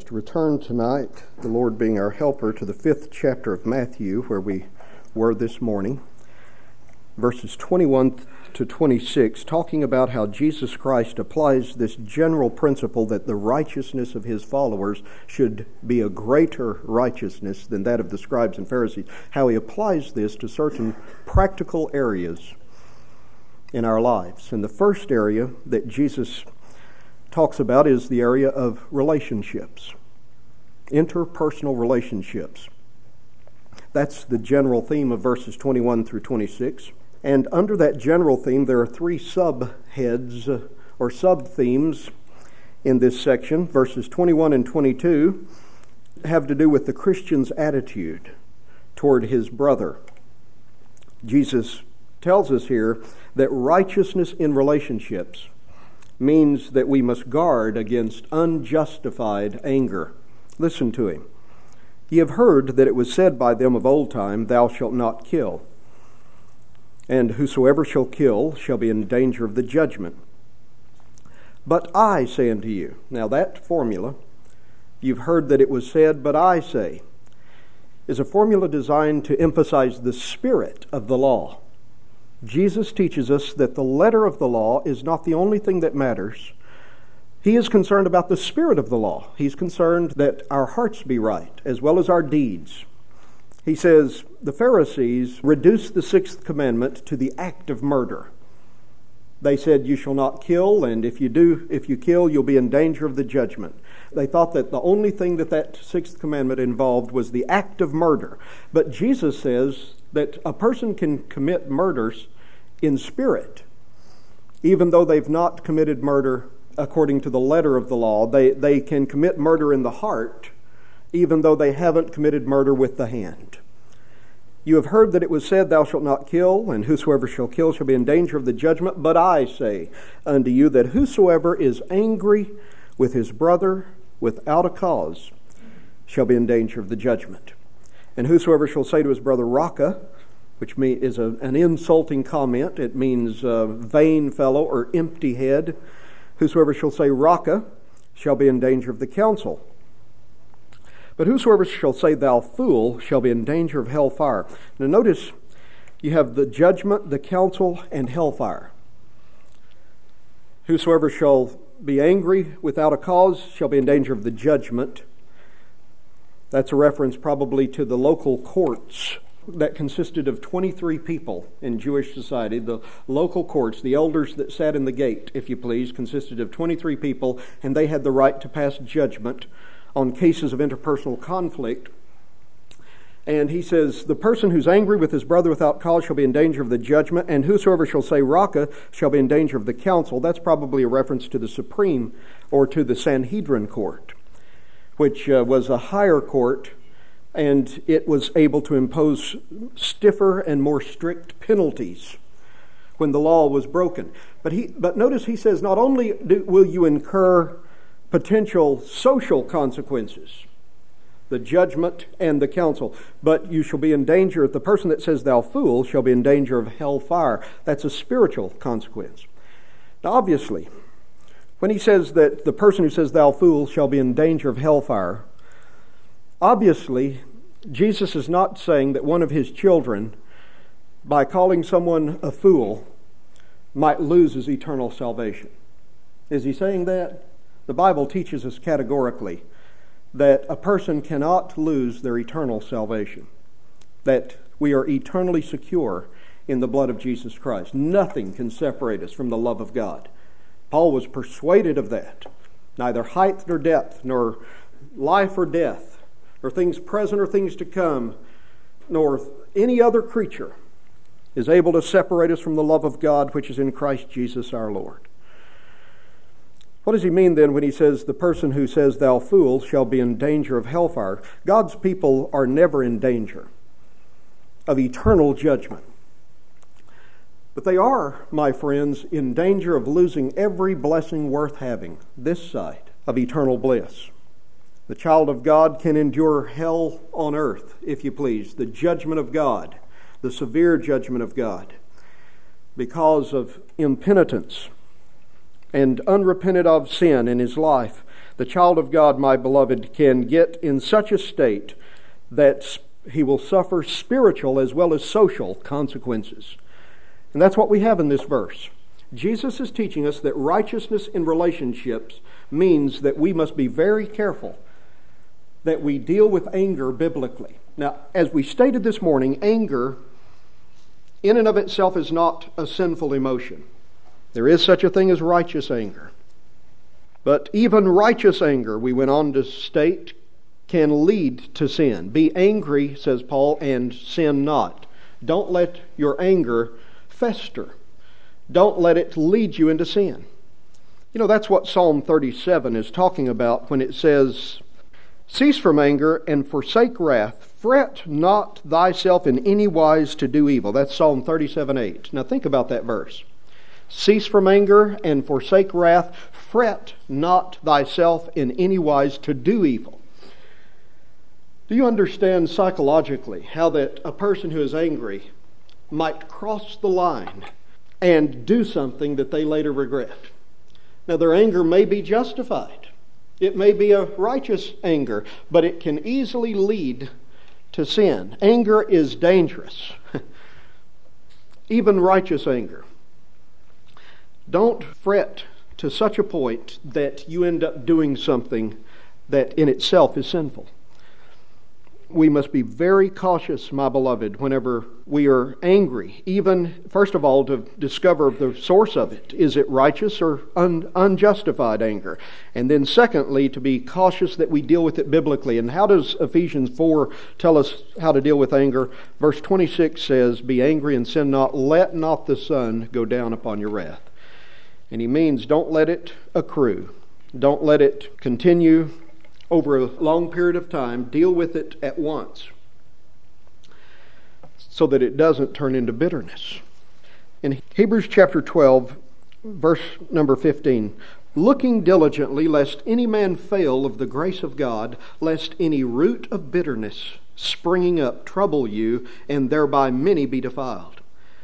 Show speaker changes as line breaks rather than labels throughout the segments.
To return tonight, the Lord being our helper, to the 5th chapter of Matthew, where we were this morning, verses 21 to 26, talking about how Jesus Christ applies this general principle that the righteousness of his followers should be a greater righteousness than that of the scribes and Pharisees, how he applies this to certain practical areas in our lives. And the first area that Jesus talks about is the area of relationships, interpersonal relationships. That's the general theme of verses 21 through 26. And under that general theme, there are three subheads or sub-themes in this section. Verses 21 and 22 have to do with the Christian's attitude toward his brother. Jesus tells us here that righteousness in relationships means that we must guard against unjustified anger. Listen to him. Ye have heard that it was said by them of old time, Thou shalt not kill. And whosoever shall kill shall be in danger of the judgment. But I say unto you. Now that formula, you've heard that it was said, but I say, is a formula designed to emphasize the spirit of the law. Jesus teaches us that the letter of the law is not the only thing that matters. He is concerned about the spirit of the law. He's concerned that our hearts be right, as well as our deeds. He says, the Pharisees reduced the sixth commandment to the act of murder. They said, you shall not kill, and if you kill, you'll be in danger of the judgment. They thought that the only thing that sixth commandment involved was the act of murder. But Jesus says that a person can commit murders in spirit, even though they've not committed murder according to the letter of the law. They can commit murder in the heart, even though they haven't committed murder with the hand. You have heard that it was said, Thou shalt not kill, and whosoever shall kill shall be in danger of the judgment. But I say unto you that whosoever is angry with his brother without a cause shall be in danger of the judgment. And whosoever shall say to his brother, Raca, which is an insulting comment. It means vain fellow or empty head. Whosoever shall say Raca shall be in danger of the council. But whosoever shall say, Thou fool, shall be in danger of hellfire. Now notice, you have the judgment, the council, and hellfire. Whosoever shall be angry without a cause shall be in danger of the judgment. That's a reference probably to the local courts that consisted of 23 people in Jewish society. The local courts, the elders that sat in the gate, if you please, consisted of 23 people, and they had the right to pass judgment on cases of interpersonal conflict. And he says, the person who's angry with his brother without cause shall be in danger of the judgment, and whosoever shall say Raca shall be in danger of the council. That's probably a reference to the Supreme or to the Sanhedrin court, which was a higher court, and it was able to impose stiffer and more strict penalties when the law was broken. But notice he says, not only will you incur potential social consequences, the judgment and the council, but you shall be in danger. The person that says, Thou fool, shall be in danger of hellfire. That's a spiritual consequence. Now, obviously, when he says that the person who says, Thou fool, shall be in danger of hellfire, obviously, Jesus is not saying that one of his children, by calling someone a fool, might lose his eternal salvation. Is he saying that? The Bible teaches us categorically that a person cannot lose their eternal salvation, that we are eternally secure in the blood of Jesus Christ. Nothing can separate us from the love of God. Paul was persuaded of that. Neither height nor depth, nor life or death, nor things present or things to come, nor any other creature is able to separate us from the love of God which is in Christ Jesus our Lord. What does he mean then when he says the person who says, Thou fool, shall be in danger of hellfire? God's people are never in danger of eternal judgment. But they are, my friends, in danger of losing every blessing worth having this side of eternal bliss. The child of God can endure hell on earth, if you please, the judgment of God, the severe judgment of God, because of impenitence and unrepented of sin in his life The child of God, my beloved, can get in such a state that he will suffer spiritual as well as social consequences. And that's what we have in this verse. Jesus is teaching us that righteousness in relationships means that we must be very careful that we deal with anger biblically. Now, as we stated this morning, anger in and of itself is not a sinful emotion. There is such a thing as righteous anger. But even righteous anger, we went on to state, can lead to sin. Be angry, says Paul, and sin not. Don't let your anger fester. Don't let it lead you into sin. You know, that's what Psalm 37 is talking about when it says, cease from anger and forsake wrath. Fret not thyself in any wise to do evil. That's Psalm 37:8. Now think about that verse. Cease from anger and forsake wrath. Fret not thyself in any wise to do evil. Do you understand psychologically how that a person who is angry might cross the line and do something that they later regret? Now, their anger may be justified. It may be a righteous anger, but it can easily lead to sin. Anger is dangerous. Even righteous anger. Don't fret to such a point that you end up doing something that in itself is sinful. We must be very cautious, my beloved, whenever we are angry. Even, first of all, to discover the source of it. Is it righteous or unjustified anger? And then secondly, to be cautious that we deal with it biblically. And how does Ephesians 4 tell us how to deal with anger? Verse 26 says, be angry and sin not, let not the sun go down upon your wrath. And he means don't let it accrue. Don't let it continue over a long period of time. Deal with it at once so that it doesn't turn into bitterness. In Hebrews chapter 12, verse number 15, looking diligently lest any man fail of the grace of God, lest any root of bitterness springing up trouble you, and thereby many be defiled.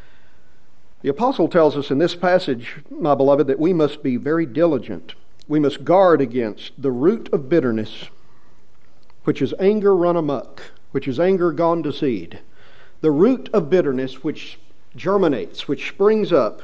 The apostle tells us in this passage, my beloved, that we must be very diligent. We must guard against the root of bitterness, which is anger run amok, which is anger gone to seed. The root of bitterness which germinates, which springs up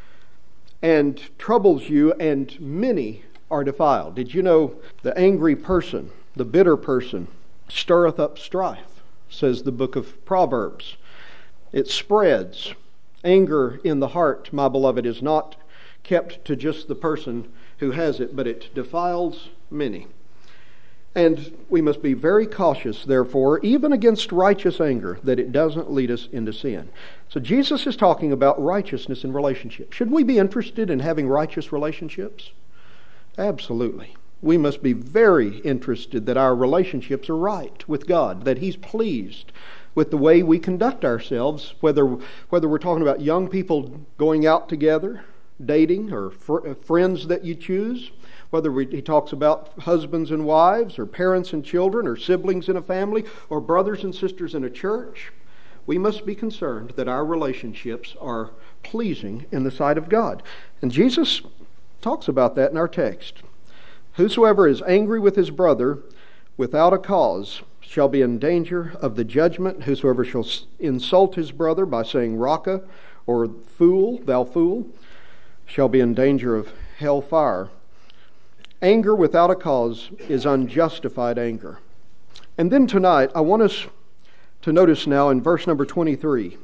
and troubles you, and many are defiled. Did you know the angry person, the bitter person, stirreth up strife, says the book of Proverbs. It spreads. Anger in the heart, my beloved, is not kept to just the person who has it, but it defiles many. And we must be very cautious, therefore, even against righteous anger, that it doesn't lead us into sin. So Jesus is talking about righteousness in relationships. Should we be interested in having righteous relationships? Absolutely. We must be very interested that our relationships are right with God, that He's pleased with the way we conduct ourselves, whether we're talking about young people going out together, dating, or friends that you choose, whether he talks about husbands and wives, or parents and children, or siblings in a family, or brothers and sisters in a church. We must be concerned that our relationships are pleasing in the sight of God. And Jesus talks about that in our text. Whosoever is angry with his brother without a cause shall be in danger of the judgment. Whosoever shall insult his brother by saying Raca, or fool, thou fool, shall be in danger of hell fire. Anger without a cause is unjustified anger. And then tonight, I want us to notice now in verse number 23,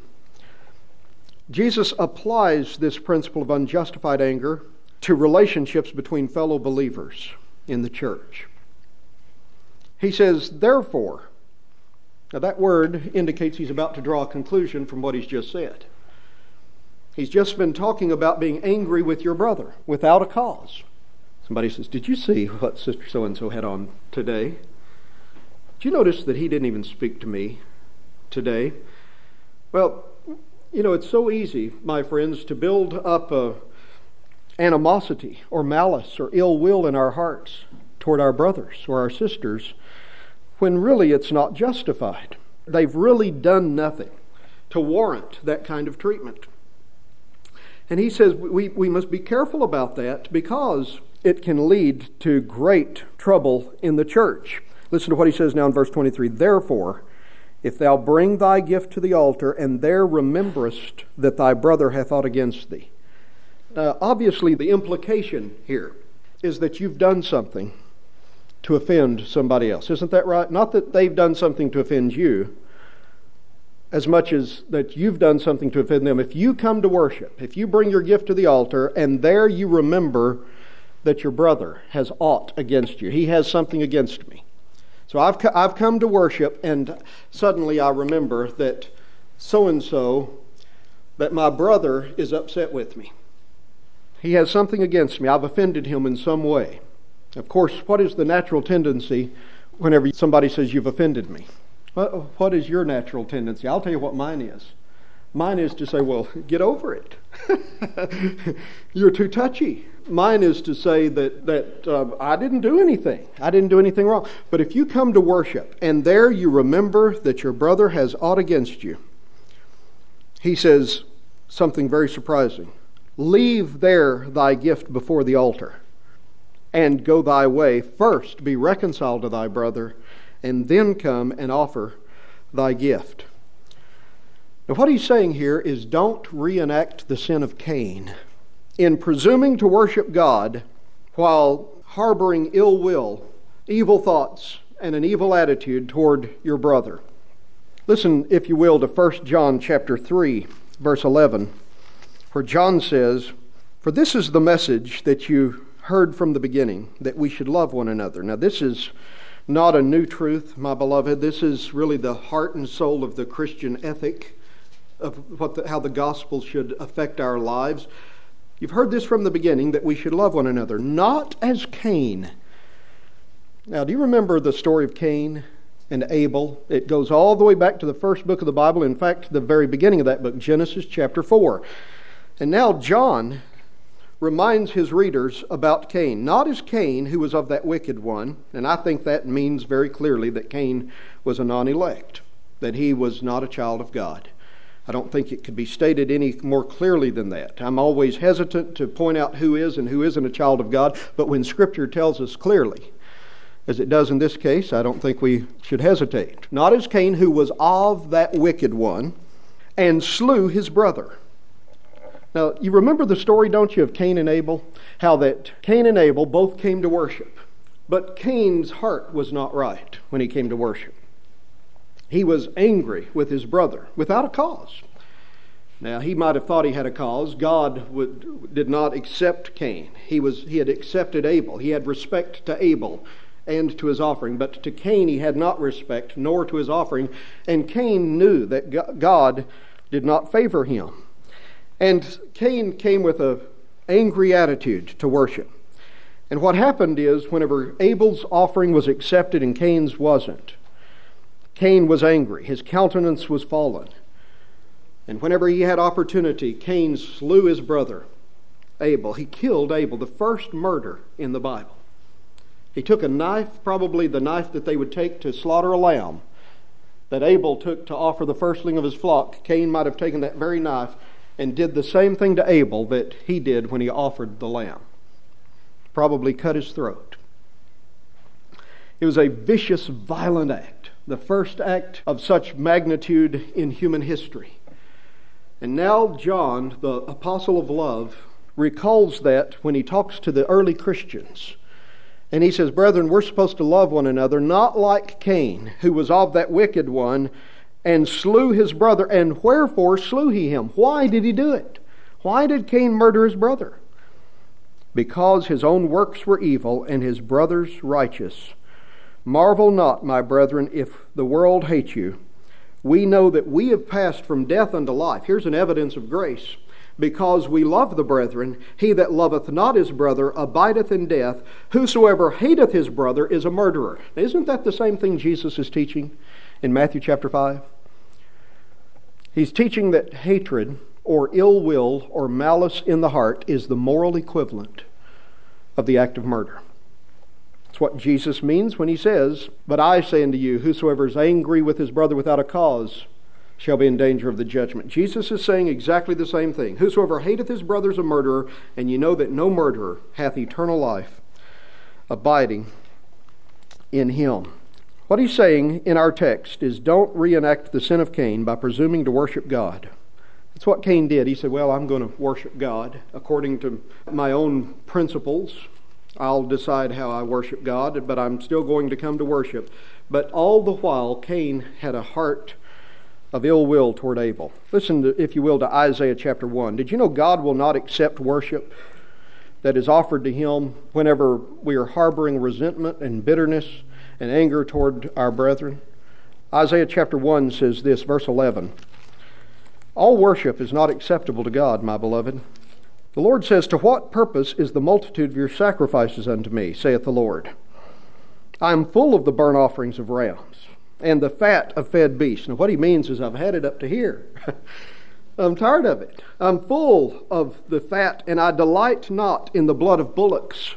Jesus applies this principle of unjustified anger to relationships between fellow believers in the church. He says, therefore. Now that word indicates he's about to draw a conclusion from what he's just said. He's just been talking about being angry with your brother without a cause. Somebody says, did you see what Sister So-and-so had on today? Did you notice that he didn't even speak to me today? Well, you know, it's so easy, my friends, to build up animosity or malice or ill will in our hearts toward our brothers or our sisters, when really it's not justified. They've really done nothing to warrant that kind of treatment. And he says we must be careful about that, because it can lead to great trouble in the church. Listen to what he says now in verse 23. Therefore, if thou bring thy gift to the altar, and there rememberest that thy brother hath aught against thee. Obviously, the implication here is that you've done something to offend somebody else. Isn't that right? Not that they've done something to offend you, as much as that you've done something to offend them. If you come to worship, if you bring your gift to the altar, and there you remember that your brother has aught against you, he has something against me. So I've come to worship, and suddenly I remember that so-and-so, that my brother is upset with me. He has something against me. I've offended him in some way. Of course, what is the natural tendency whenever somebody says, you've offended me? What is your natural tendency? I'll tell you what mine is. Mine is to say, well, get over it. You're too touchy. Mine is to say that I didn't do anything. I didn't do anything wrong. But if you come to worship, and there you remember that your brother has aught against you, he says something very surprising. Leave there thy gift before the altar, and go thy way. First be reconciled to thy brother, and then come and offer thy gift. Now what he's saying here is, don't reenact the sin of Cain in presuming to worship God while harboring ill will, evil thoughts, and an evil attitude toward your brother. Listen, if you will, to 1 John chapter 3, verse 11, where John says, for this is the message that you heard from the beginning, that we should love one another. Now this is not a new truth, my beloved. This is really the heart and soul of the Christian ethic of how the gospel should affect our lives. You've heard this from the beginning, that we should love one another, not as Cain. Now, do you remember the story of Cain and Abel? It goes all the way back to the first book of the Bible. In fact, the very beginning of that book, Genesis chapter 4. And now John reminds his readers about Cain. Not as Cain, who was of that wicked one. And I think that means very clearly that Cain was a non-elect, that he was not a child of God. I don't think it could be stated any more clearly than that. I'm always hesitant to point out who is and who isn't a child of God, but when Scripture tells us clearly, as it does in this case, I don't think we should hesitate. Not as Cain, who was of that wicked one, and slew his brother. Now, you remember the story, don't you, of Cain and Abel? How that Cain and Abel both came to worship, but Cain's heart was not right when he came to worship. He was angry with his brother without a cause. Now, he might have thought he had a cause. God did not accept Cain. He had accepted Abel. He had respect to Abel and to his offering. But to Cain he had not respect, nor to his offering. And Cain knew that God did not favor him. And Cain came with an angry attitude to worship. And what happened is, whenever Abel's offering was accepted and Cain's wasn't, Cain was angry. His countenance was fallen. And whenever he had opportunity, Cain slew his brother, Abel. He killed Abel, the first murder in the Bible. He took a knife, probably the knife that they would take to slaughter a lamb, that Abel took to offer the firstling of his flock. Cain might have taken that very knife and did the same thing to Abel that he did when he offered the lamb. Probably cut his throat. It was a vicious, violent act. The first act of such magnitude in human history. And now John, the apostle of love, recalls that when he talks to the early Christians. And he says, brethren, we're supposed to love one another, not like Cain, who was of that wicked one, and slew his brother. And wherefore slew he him? Why did he do it? Why did Cain murder his brother? Because his own works were evil, and his brother's righteous. Marvel not, my brethren, if the world hate you. We know that we have passed from death unto life. Here's an evidence of grace. Because we love the brethren, he that loveth not his brother abideth in death. Whosoever hateth his brother is a murderer. Now, isn't that the same thing Jesus is teaching in Matthew chapter 5? He's teaching that hatred or ill will or malice in the heart is the moral equivalent of the act of murder. It's what Jesus means when he says, but I say unto you, whosoever is angry with his brother without a cause shall be in danger of the judgment. Jesus is saying exactly the same thing. Whosoever hateth his brother is a murderer, and ye know that no murderer hath eternal life abiding in him. What he's saying in our text is don't reenact the sin of Cain by presuming to worship God. That's what Cain did. He said, well, I'm going to worship God according to my own principles. I'll decide how I worship God, but I'm still going to come to worship. But all the while, Cain had a heart of ill will toward Abel. Listen, if you will, to Isaiah chapter 1. Did you know God will not accept worship that is offered to Him whenever we are harboring resentment and bitterness and anger toward our brethren? Isaiah chapter 1 says this, verse 11. All worship is not acceptable to God, my beloved. The Lord says, to what purpose is the multitude of your sacrifices unto me, saith the Lord? I am full of the burnt offerings of rams and the fat of fed beasts. Now what he means is I've had it up to here. I'm tired of it. I'm full of the fat, and I delight not in the blood of bullocks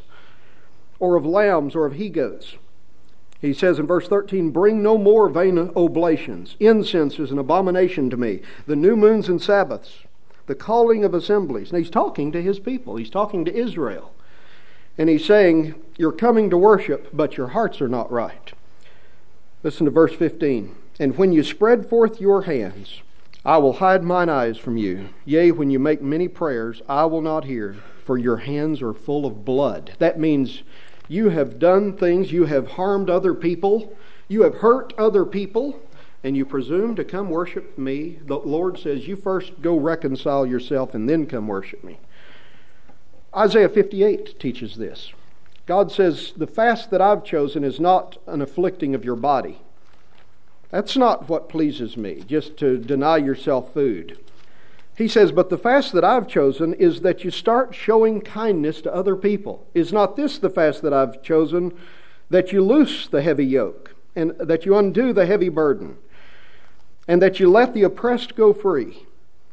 or of lambs or of he-goats. He says in verse 13, bring no more vain oblations. Incense is an abomination to me. The new moons and Sabbaths, the calling of assemblies. Now he's talking to his people. He's talking to Israel. And he's saying, you're coming to worship, but your hearts are not right. Listen to verse 15. And when you spread forth your hands, I will hide mine eyes from you. Yea, when you make many prayers, I will not hear, for your hands are full of blood. That means you have done things, you have harmed other people, you have hurt other people, and you presume to come worship me. The Lord says, you first go reconcile yourself and then come worship me. Isaiah 58 teaches this. God says, the fast that I've chosen is not an afflicting of your body. That's not what pleases me, just to deny yourself food. He says, but the fast that I've chosen is that you start showing kindness to other people. Is not this the fast that I've chosen, that you loose the heavy yoke, and that you undo the heavy burden, and that you let the oppressed go free?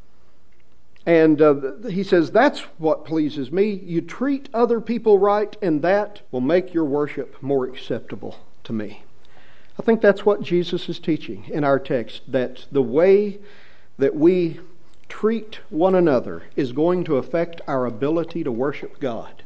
And he says, that's what pleases me. You treat other people right, and that will make your worship more acceptable to me. I think that's what Jesus is teaching in our text, that the way that we treat one another is going to affect our ability to worship God.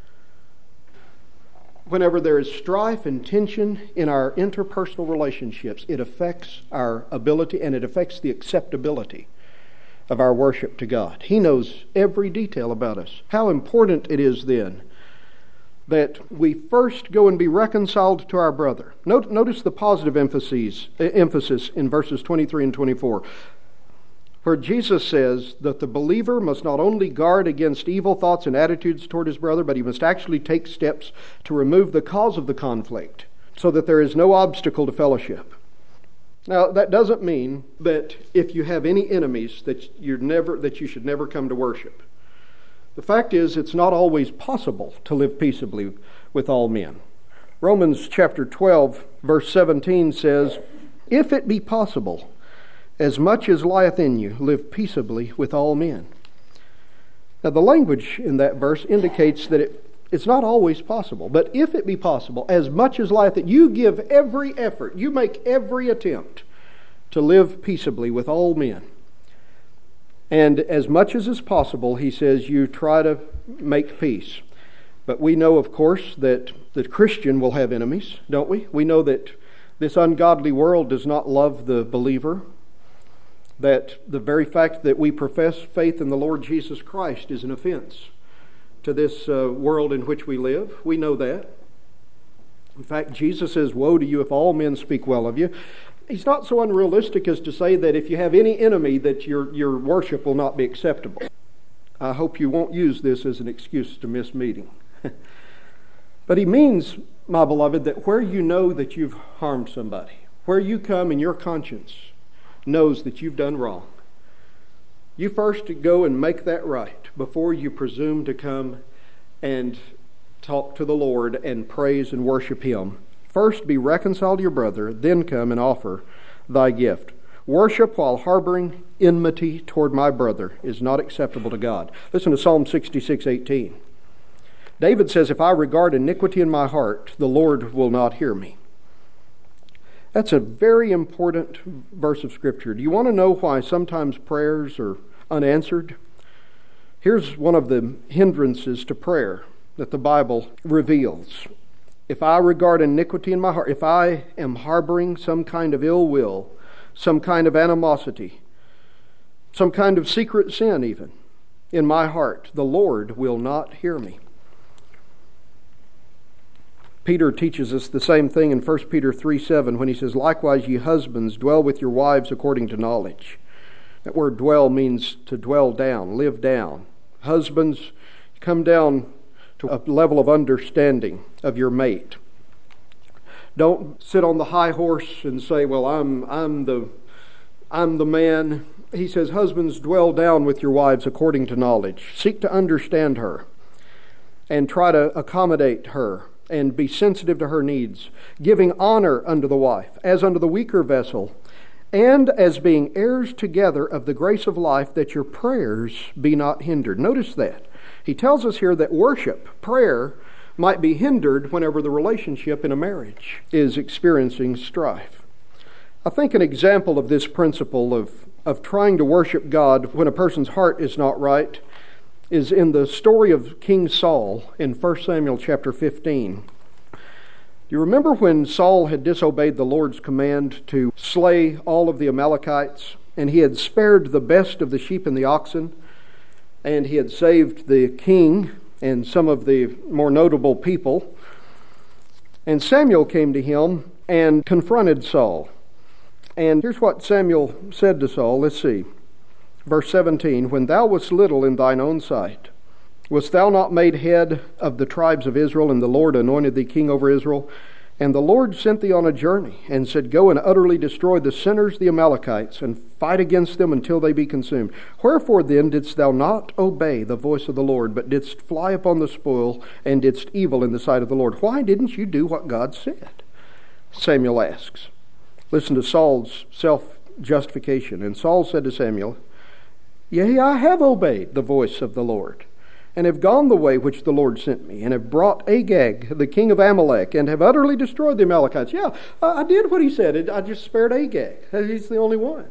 Whenever there is strife and tension in our interpersonal relationships, it affects our ability and it affects the acceptability of our worship to God. He knows every detail about us. How important it is then that we first go and be reconciled to our brother. Notice the positive emphasis in verses 23 and 24, where Jesus says that the believer must not only guard against evil thoughts and attitudes toward his brother, but he must actually take steps to remove the cause of the conflict so that there is no obstacle to fellowship. Now, that doesn't mean that if you have any enemies that you should never come to worship. The fact is, it's not always possible to live peaceably with all men. Romans chapter 12, verse 17 says, if it be possible, as much as lieth in you, live peaceably with all men. Now, the language in that verse indicates that it's not always possible. But if it be possible, as much as lieth, that you give every effort, you make every attempt to live peaceably with all men. And as much as is possible, he says, you try to make peace. But we know, of course, that the Christian will have enemies, don't we? We know that this ungodly world does not love the believer, that the very fact that we profess faith in the Lord Jesus Christ is an offense to this world in which we live. We know that. In fact, Jesus says, woe to you if all men speak well of you. He's not so unrealistic as to say that if you have any enemy that your worship will not be acceptable. I hope you won't use this as an excuse to miss meeting. But he means, my beloved, that where you know that you've harmed somebody, where you come and your conscience knows that you've done wrong, you first go and make that right before you presume to come and talk to the Lord and praise and worship Him. First be reconciled to your brother, then come and offer thy gift. Worship while harboring enmity toward my brother is not acceptable to God. Listen to Psalm 66:18. David says, if I regard iniquity in my heart, the Lord will not hear me. That's a very important verse of Scripture. Do you want to know why sometimes prayers are unanswered? Here's one of the hindrances to prayer that the Bible reveals. If I regard iniquity in my heart, if I am harboring some kind of ill will, some kind of animosity, some kind of secret sin even in my heart, the Lord will not hear me. Peter teaches us the same thing in 1 Peter 3:7 when he says, "Likewise, ye husbands, dwell with your wives according to knowledge." That word dwell means to dwell down, live down. Husbands, come down to a level of understanding of your mate. Don't sit on the high horse and say, "Well, I'm the man." He says, "Husbands, dwell down with your wives according to knowledge." Seek to understand her and try to accommodate her and be sensitive to her needs, giving honor unto the wife as unto the weaker vessel, and as being heirs together of the grace of life, that your prayers be not hindered. Notice that. He tells us here that worship, prayer, might be hindered whenever the relationship in a marriage is experiencing strife. I think an example of this principle of trying to worship God when a person's heart is not right is in the story of King Saul in 1 Samuel chapter 15. You remember when Saul had disobeyed the Lord's command to slay all of the Amalekites, and he had spared the best of the sheep and the oxen, and he had saved the king and some of the more notable people. And Samuel came to him and confronted Saul. And here's what Samuel said to Saul. Let's see. Verse 17, "When thou wast little in thine own sight, wast thou not made head of the tribes of Israel, and the Lord anointed thee king over Israel? And the Lord sent thee on a journey, and said, Go and utterly destroy the sinners, the Amalekites, and fight against them until they be consumed. Wherefore then didst thou not obey the voice of the Lord, but didst fly upon the spoil, and didst evil in the sight of the Lord? Why didn't you do what God said?" Samuel asks. Listen to Saul's self-justification. "And Saul said to Samuel, Yea, I have obeyed the voice of the Lord, and have gone the way which the Lord sent me, and have brought Agag, the king of Amalek, and have utterly destroyed the Amalekites." Yeah, I did what he said. I just spared Agag. He's the only one.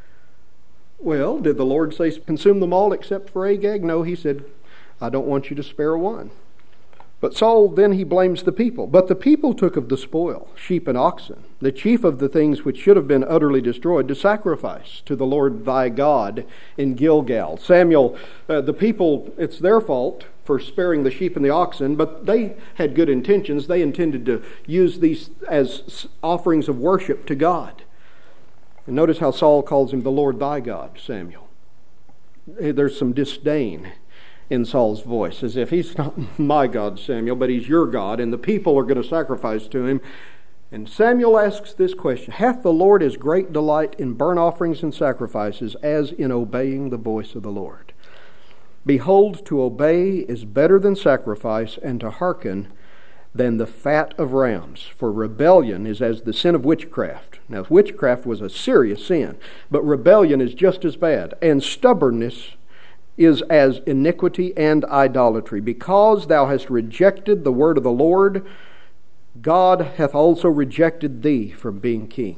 Well, did the Lord say consume them all except for Agag? No, he said, "I don't want you to spare one." But Saul, then he blames the people. "But the people took of the spoil, sheep and oxen, the chief of the things which should have been utterly destroyed, to sacrifice to the Lord thy God in Gilgal." Samuel, the people, it's their fault for sparing the sheep and the oxen, but they had good intentions. They intended to use these as offerings of worship to God. And notice how Saul calls him the Lord thy God, Samuel. There's some disdain in Saul's voice, as if he's not my God, Samuel, but he's your God, and the people are going to sacrifice to him. And Samuel asks this question, "Hath the Lord as great delight in burnt offerings and sacrifices as in obeying the voice of the Lord? Behold, to obey is better than sacrifice, and to hearken than the fat of rams. For rebellion is as the sin of witchcraft." Now, witchcraft was a serious sin, but rebellion is just as bad. "And stubbornness is as iniquity and idolatry. Because thou hast rejected the word of the Lord, God hath also rejected thee from being king."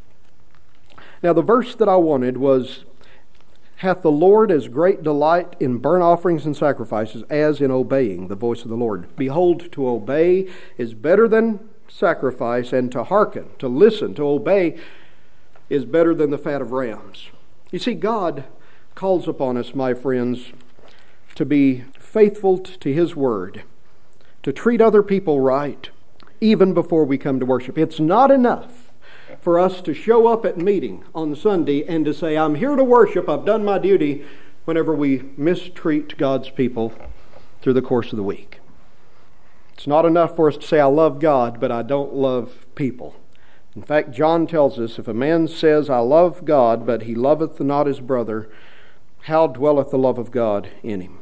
Now, the verse that I wanted was, "Hath the Lord as great delight in burnt offerings and sacrifices as in obeying the voice of the Lord? Behold, to obey is better than sacrifice, and to hearken, to listen, to obey is better than the fat of rams." You see, God calls upon us, my friends, to be faithful to His Word, to treat other people right, even before we come to worship. It's not enough for us to show up at meeting on Sunday and to say, "I'm here to worship, I've done my duty," whenever we mistreat God's people through the course of the week. It's not enough for us to say, "I love God, but I don't love people." In fact, John tells us, if a man says, "I love God, but he loveth not his brother, how dwelleth the love of God in him?"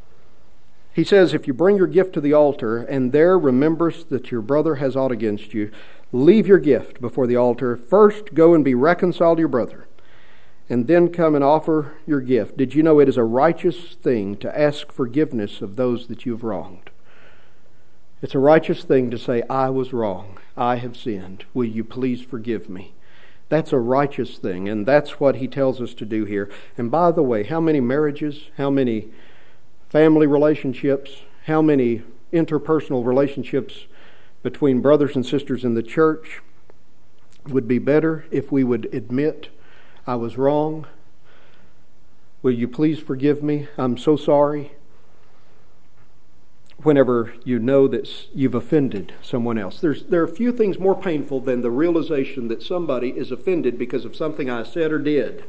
He says, if you bring your gift to the altar, and there rememberest that your brother has aught against you, leave your gift before the altar. First go and be reconciled to your brother, and then come and offer your gift. Did you know it is a righteous thing to ask forgiveness of those that you have wronged? It's a righteous thing to say, I was wrong. I have sinned. Will you please forgive me? That's a righteous thing, and that's what he tells us to do here. And by the way, how many marriages, how many family relationships, how many interpersonal relationships between brothers and sisters in the church would be better if we would admit, I was wrong. Will you please forgive me? I'm so sorry. Whenever you know that you've offended someone else. There are few things more painful than the realization that somebody is offended because of something I said or did.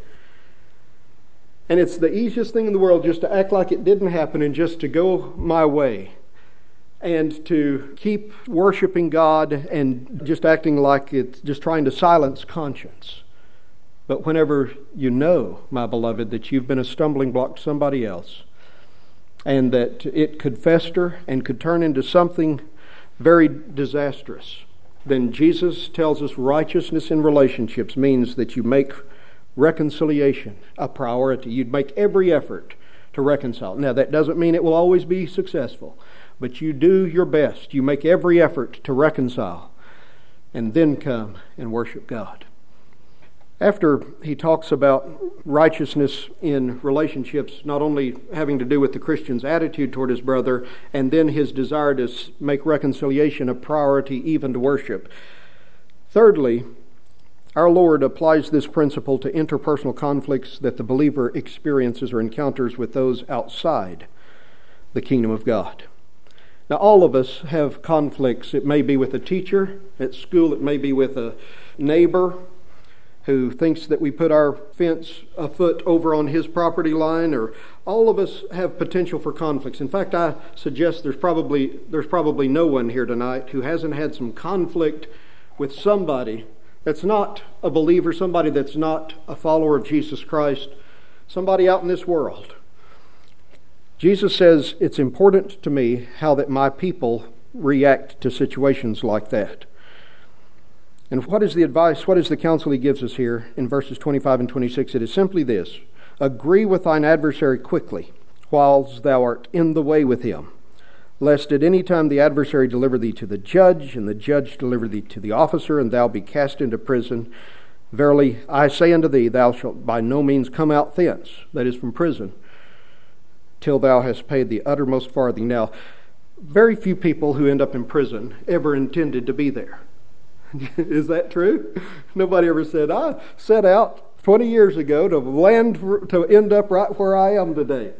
And it's the easiest thing in the world just to act like it didn't happen and just to go my way. And to keep worshiping God and just acting like it's just trying to silence conscience. But whenever you know, my beloved, that you've been a stumbling block to somebody else, and that it could fester and could turn into something very disastrous, then Jesus tells us righteousness in relationships means that you make reconciliation a priority. You'd make every effort to reconcile. Now, that doesn't mean it will always be successful, but you do your best. You make every effort to reconcile, and then come and worship God. After he talks about righteousness in relationships, not only having to do with the Christian's attitude toward his brother, and then his desire to make reconciliation a priority even to worship. Thirdly, our Lord applies this principle to interpersonal conflicts that the believer experiences or encounters with those outside the kingdom of God. Now, all of us have conflicts. It may be with a teacher at school. It may be with a neighbor who thinks that we put our fence a foot over on his property line, or all of us have potential for conflicts. In fact, I suggest there's probably no one here tonight who hasn't had some conflict with somebody that's not a believer, somebody that's not a follower of Jesus Christ, somebody out in this world. Jesus says, it's important to me how that my people react to situations like that. And what is the advice, what is the counsel he gives us here in verses 25 and 26? It is simply this: agree with thine adversary quickly, whiles thou art in the way with him, lest at any time the adversary deliver thee to the judge, and the judge deliver thee to the officer, and thou be cast into prison. Verily, I say unto thee, thou shalt by no means come out thence, that is from prison, till thou hast paid the uttermost farthing. Now, very few people who end up in prison ever intended to be there. Is that true? Nobody ever said, I set out 20 years ago to end up right where I am today.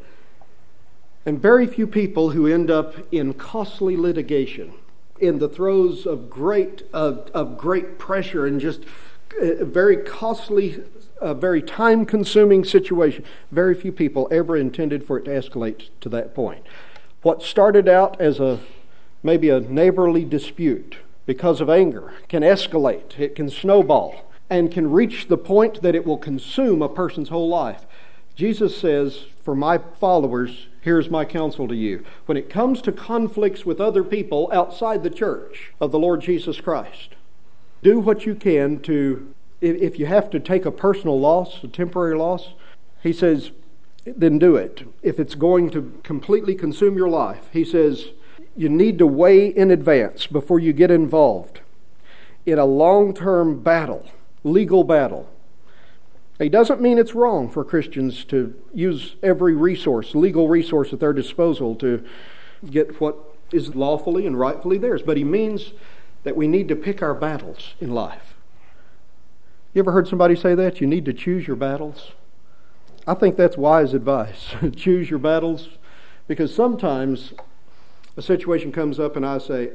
And very few people who end up in costly litigation, in the throes of great pressure and just very costly, very time-consuming situation, very few people ever intended for it to escalate to that point. What started out as maybe a neighborly dispute because of anger can escalate, it can snowball, and can reach the point that it will consume a person's whole life. Jesus says, for my followers, here's my counsel to you. When it comes to conflicts with other people outside the church of the Lord Jesus Christ, do what you can to, if you have to take a personal loss, a temporary loss, he says, then do it. If it's going to completely consume your life, he says, you need to weigh in advance before you get involved in a long-term battle, legal battle. It doesn't mean it's wrong for Christians to use every resource, legal resource at their disposal to get what is lawfully and rightfully theirs. But he means that we need to pick our battles in life. You ever heard somebody say that? You need to choose your battles? I think that's wise advice. Choose your battles, because sometimes a situation comes up and I say,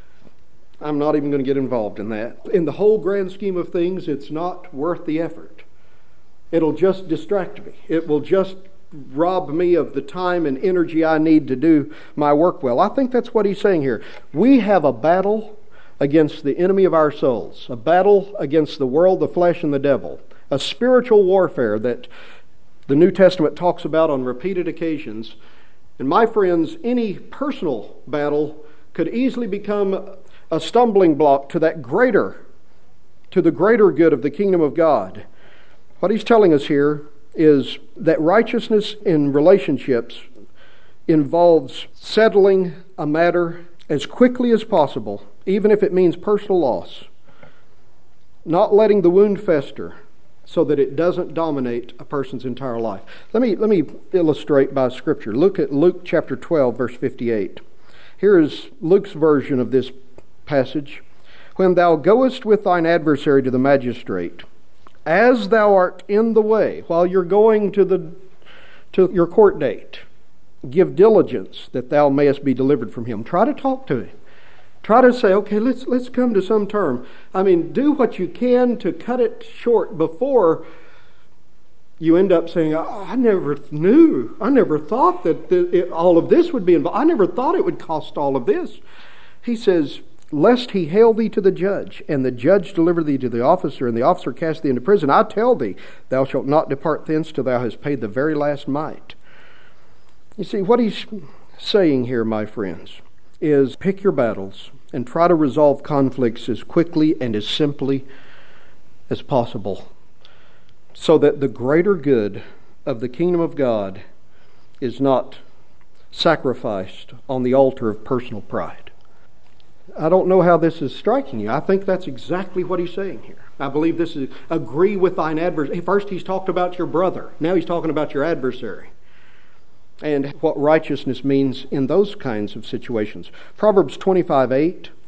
I'm not even going to get involved in that. In the whole grand scheme of things, it's not worth the effort. It'll just distract me. It will just rob me of the time and energy I need to do my work well. I think that's what he's saying here. We have a battle against the enemy of our souls, a battle against the world, the flesh, and the devil, a spiritual warfare that the New Testament talks about on repeated occasions. And my friends, any personal battle could easily become a stumbling block to the greater good of the kingdom of God. What he's telling us here is that righteousness in relationships involves settling a matter as quickly as possible, even if it means personal loss. Not letting the wound fester so that it doesn't dominate a person's entire life. Let me illustrate by Scripture. Look at Luke chapter 12, verse 58. Here is Luke's version of this passage. When thou goest with thine adversary to the magistrate, as thou art in the way, while you're going to your court date, give diligence that thou mayest be delivered from him. Try to talk to him. Try to say, okay, let's come to some term. Do what you can to cut it short before you end up saying, I never knew. I never thought that all of this would be involved. I never thought it would cost all of this. He says, lest he hail thee to the judge, and the judge deliver thee to the officer, and the officer cast thee into prison. I tell thee, thou shalt not depart thence till thou hast paid the very last mite. You see, what he's saying here, my friends, is pick your battles and try to resolve conflicts as quickly and as simply as possible, so that the greater good of the kingdom of God is not sacrificed on the altar of personal pride. I don't know how this is striking you. I think that's exactly what he's saying here. I believe this is agree with thine adversary. First he's talked about your brother. Now he's talking about your adversary, and what righteousness means in those kinds of situations. Proverbs 25:8. Let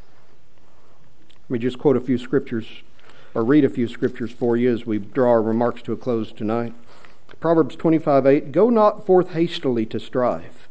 me just quote a few scriptures, or read a few scriptures for you as we draw our remarks to a close tonight. Proverbs 25:8. Go not forth hastily to strive.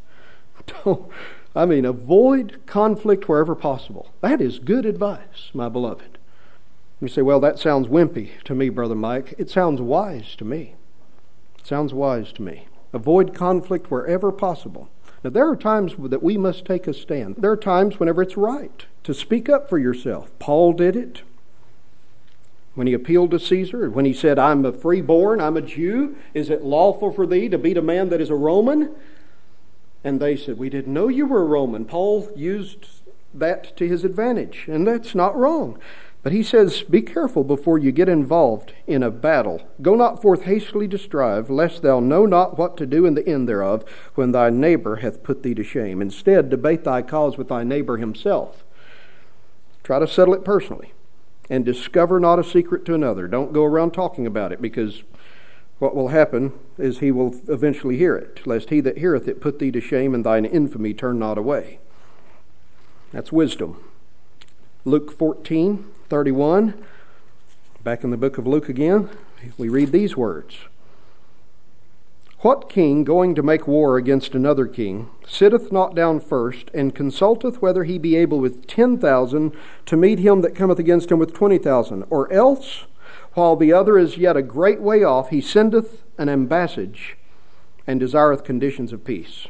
Avoid conflict wherever possible. That is good advice, my beloved. You say, well, that sounds wimpy to me, Brother Mike. It sounds wise to me. It sounds wise to me. Avoid conflict wherever possible. Now, there are times that we must take a stand. There are times whenever it's right to speak up for yourself. Paul did it when he appealed to Caesar, when he said, I'm a freeborn, I'm a Jew. Is it lawful for thee to beat a man that is a Roman? And they said, we didn't know you were a Roman. Paul used that to his advantage, and that's not wrong. But he says, be careful before you get involved in a battle. Go not forth hastily to strive, lest thou know not what to do in the end thereof, when thy neighbor hath put thee to shame. Instead, debate thy cause with thy neighbor himself. Try to settle it personally, and discover not a secret to another. Don't go around talking about it, because what will happen is he will eventually hear it. Lest he that heareth it put thee to shame, and thine infamy turn not away. That's wisdom. Luke 14:31, back in the book of Luke again, we read these words. What king, going to make war against another king, sitteth not down first, and consulteth whether he be able with 10,000 to meet him that cometh against him with 20,000? Or else, while the other is yet a great way off, he sendeth an ambassage, and desireth conditions of peace.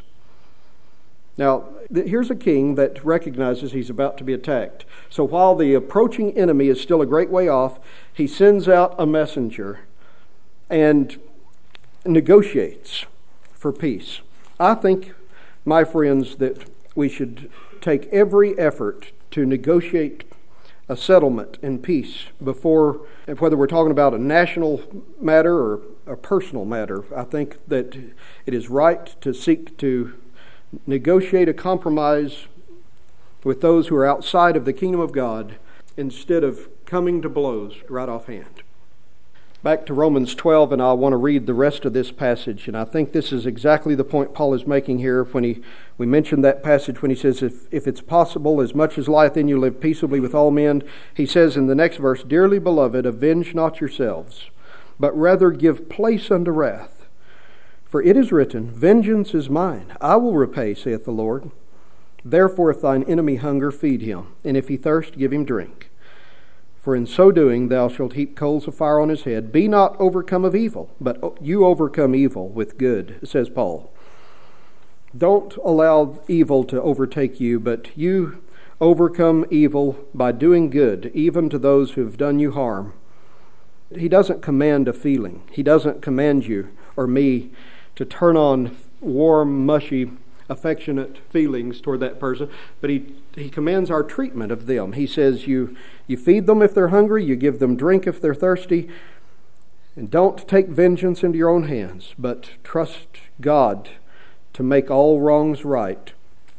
Now, here's a king that recognizes he's about to be attacked. So while the approaching enemy is still a great way off, he sends out a messenger and negotiates for peace. I think, my friends, that we should take every effort to negotiate a settlement in peace before, whether we're talking about a national matter or a personal matter. I think that it is right to seek to negotiate a compromise with those who are outside of the kingdom of God instead of coming to blows right offhand. Back to Romans 12, and I want to read the rest of this passage, and I think this is exactly the point Paul is making here when we mentioned that passage when he says, if it's possible, as much as lieth in you, live peaceably with all men. He says in the next verse, Dearly beloved, avenge not yourselves, but rather give place unto wrath. For it is written, Vengeance is mine, I will repay, saith the Lord. Therefore if thine enemy hunger, feed him, and if he thirst, give him drink. For in so doing thou shalt heap coals of fire on his head. Be not overcome of evil, but you overcome evil with good, says Paul. Don't allow evil to overtake you, but you overcome evil by doing good, even to those who have done you harm. He doesn't command a feeling. He doesn't command you or me to turn on warm, mushy, affectionate feelings toward that person, but he commands our treatment of them. He says you feed them if they're hungry, you give them drink if they're thirsty, and don't take vengeance into your own hands, but trust God to make all wrongs right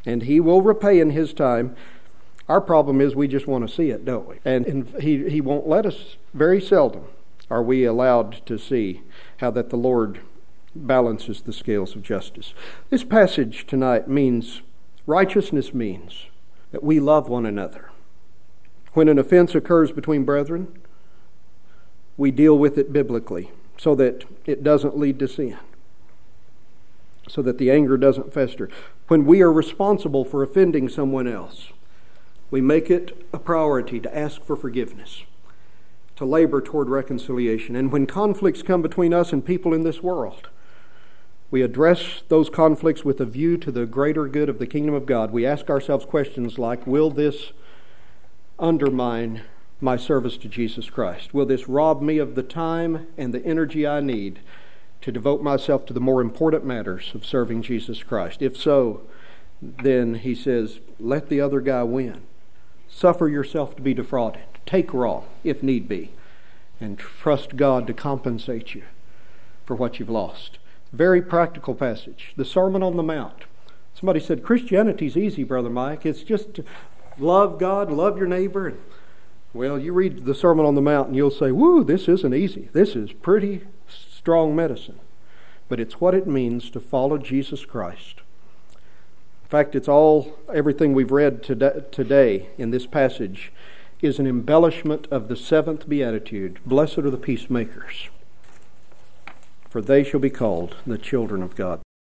and He will repay in His time. Our problem is we just want to see it, don't we? And He won't let us. Very seldom are we allowed to see how that the Lord balances the scales of justice. This passage tonight means, righteousness means that we love one another. When an offense occurs between brethren, we deal with it biblically so that it doesn't lead to sin, so that the anger doesn't fester. When we are responsible for offending someone else, we make it a priority to ask for forgiveness, to labor toward reconciliation. And when conflicts come between us and people in this world, we address those conflicts with a view to the greater good of the kingdom of God. We ask ourselves questions like, will this undermine my service to Jesus Christ? Will this rob me of the time and the energy I need to devote myself to the more important matters of serving Jesus Christ? If so, then he says, let the other guy win. Suffer yourself to be defrauded. Take wrong, if need be, and trust God to compensate you for what you've lost. Very practical passage. The Sermon on the Mount. Somebody said, Christianity's easy, Brother Mike. It's just to love God, love your neighbor. Well, you read the Sermon on the Mount and you'll say, woo, this isn't easy. This is pretty strong medicine. But it's what it means to follow Jesus Christ. In fact, everything we've read today in this passage is an embellishment of the seventh beatitude. Blessed are the peacemakers, for they shall be called the children of God.